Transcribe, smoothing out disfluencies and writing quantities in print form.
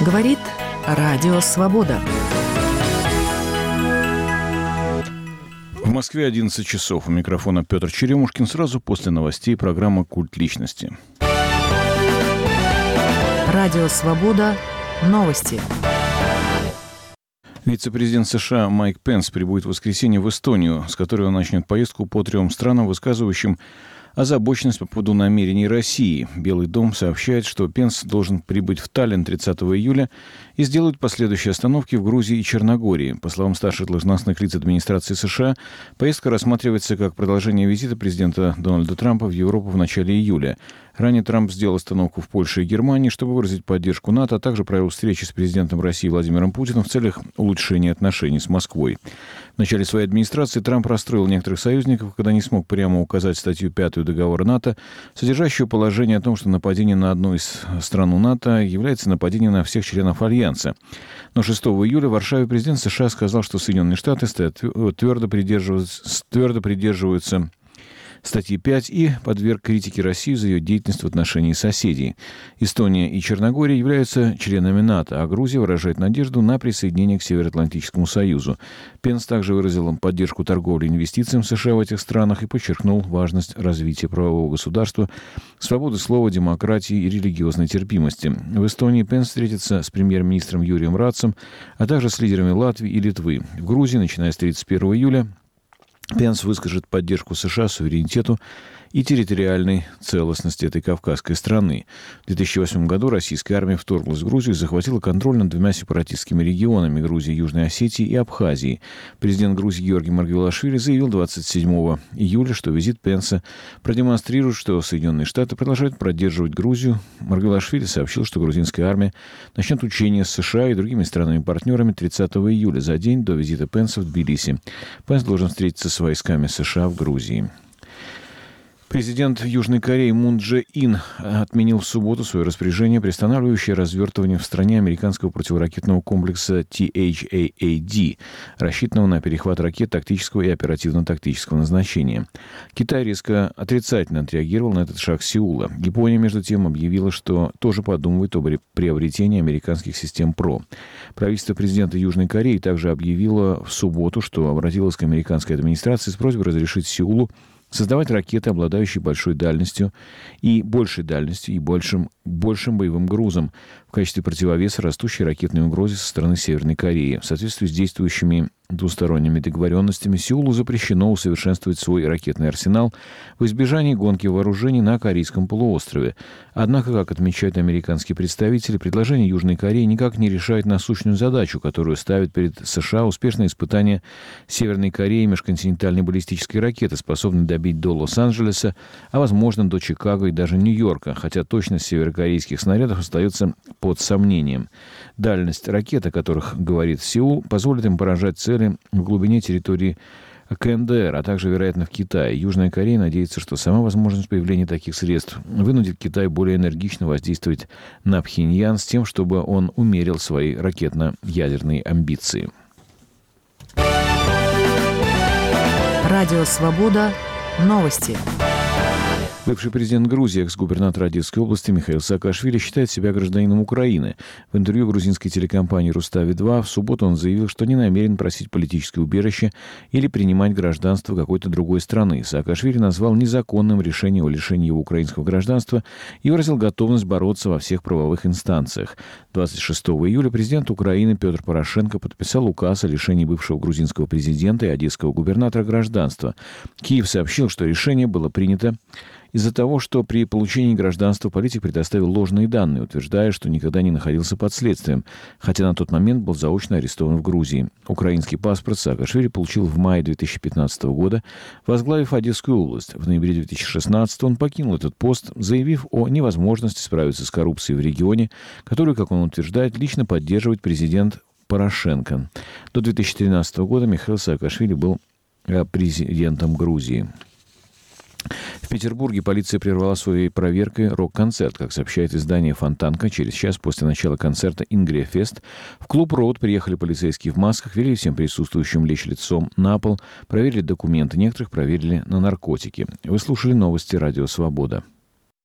Говорит Радио Свобода. В Москве 11 часов. У микрофона Петр Черемушкин. Сразу после новостей программа «Культ личности». Радио Свобода. Новости. Вице-президент США Майк Пенс прибудет в воскресенье в Эстонию, с которой он начнет поездку по 3 странам, высказывающим озабоченность по поводу намерений России. Белый дом сообщает, что Пенс должен прибыть в Таллин 30 июля и сделать последующие остановки в Грузии и Черногории. По словам старших должностных лиц администрации США, поездка рассматривается как продолжение визита президента Дональда Трампа в Европу в начале июля. Ранее Трамп сделал остановку в Польше и Германии, чтобы выразить поддержку НАТО, а также провел встречи с президентом России Владимиром Путиным в целях улучшения отношений с Москвой. В начале своей администрации Трамп расстроил некоторых союзников, когда не смог прямо указать статью 5 договора НАТО, содержащую положение о том, что нападение на одну из стран НАТО является нападением на всех членов Альянса. Но 6 июля в Варшаве президент США сказал, что Соединенные Штаты твердо придерживаются статьи 5 и подверг критике Россию за ее деятельность в отношении соседей. Эстония и Черногория являются членами НАТО, а Грузия выражает надежду на присоединение к Североатлантическому Союзу. Пенс также выразил поддержку торговли и инвестициям США в этих странах и подчеркнул важность развития правового государства, свободы слова, демократии и религиозной терпимости. В Эстонии Пенс встретится с премьер-министром Юрием Рацем, а также с лидерами Латвии и Литвы. В Грузии, начиная с 31 июля, Пенс выскажет поддержку США суверенитету и территориальной целостности этой кавказской страны. В 2008 году российская армия вторглась в Грузию и захватила контроль над 2 сепаратистскими регионами – Грузии, Южной Осетии и Абхазии. Президент Грузии Георгий Маргвелашвили заявил 27 июля, что визит Пенса продемонстрирует, что Соединенные Штаты продолжают поддерживать Грузию. Маргвелашвили сообщил, что грузинская армия начнет учения с США и другими странами-партнерами 30 июля, за день до визита Пенса в Тбилиси. Пенс должен встретиться с войсками США в Грузии. Президент Южной Кореи Мун Дже Ин отменил в субботу свое распоряжение, приостанавливающее развертывание в стране американского противоракетного комплекса THAAD, рассчитанного на перехват ракет тактического и оперативно-тактического назначения. Китай резко отрицательно отреагировал на этот шаг Сеула. Япония, между тем, объявила, что тоже подумывает об приобретении американских систем ПРО. Правительство президента Южной Кореи также объявило в субботу, что обратилось к американской администрации с просьбой разрешить Сеулу создавать ракеты, обладающие большой дальностью и большей дальностью и большим боевым грузом в качестве противовеса растущей ракетной угрозе со стороны Северной Кореи. В соответствии с действующими двусторонними договоренностями Сеулу запрещено усовершенствовать свой ракетный арсенал в избежании гонки вооружений на Корейском полуострове. Однако, как отмечают американские представители, предложение Южной Кореи никак не решает насущную задачу, которую ставит перед США успешное испытание Северной Кореи межконтинентальной баллистической ракеты, способной добить до Лос-Анджелеса, а возможно до Чикаго и даже Нью-Йорка, хотя точность северокорейских снарядов остается под сомнением. Дальность ракет, о которых говорит Сеул, позволит им поражать цели в глубине территории КНДР, а также, вероятно, в Китае. Южная Корея надеется, что сама возможность появления таких средств вынудит Китай более энергично воздействовать на Пхеньян с тем, чтобы он умерил свои ракетно-ядерные амбиции. Радио Свобода. Новости. Бывший президент Грузии, экс-губернатор Одесской области Михаил Саакашвили считает себя гражданином Украины. В интервью грузинской телекомпании «Рустави-2» в субботу он заявил, что не намерен просить политическое убежище или принимать гражданство какой-то другой страны. Саакашвили назвал незаконным решение о лишении его украинского гражданства и выразил готовность бороться во всех правовых инстанциях. 26 июля президент Украины Петр Порошенко подписал указ о лишении бывшего грузинского президента и одесского губернатора гражданства. Киев сообщил, что решение было принято из-за того, что при получении гражданства политик предоставил ложные данные, утверждая, что никогда не находился под следствием, хотя на тот момент был заочно арестован в Грузии. Украинский паспорт Саакашвили получил в мае 2015 года, возглавив Одесскую область. В ноябре 2016 он покинул этот пост, заявив о невозможности справиться с коррупцией в регионе, которую, как он утверждает, лично поддерживает президент Порошенко. До 2013 года Михаил Саакашвили был президентом Грузии. В Петербурге полиция прервала своей проверкой рок-концерт. Как сообщает издание «Фонтанка», через час после начала концерта «Ингрия Фест» в клуб «Роуд» приехали полицейские в масках, велели всем присутствующим лечь лицом на пол, проверили документы, некоторых проверили на наркотики. Вы слушали новости «Радио Свобода».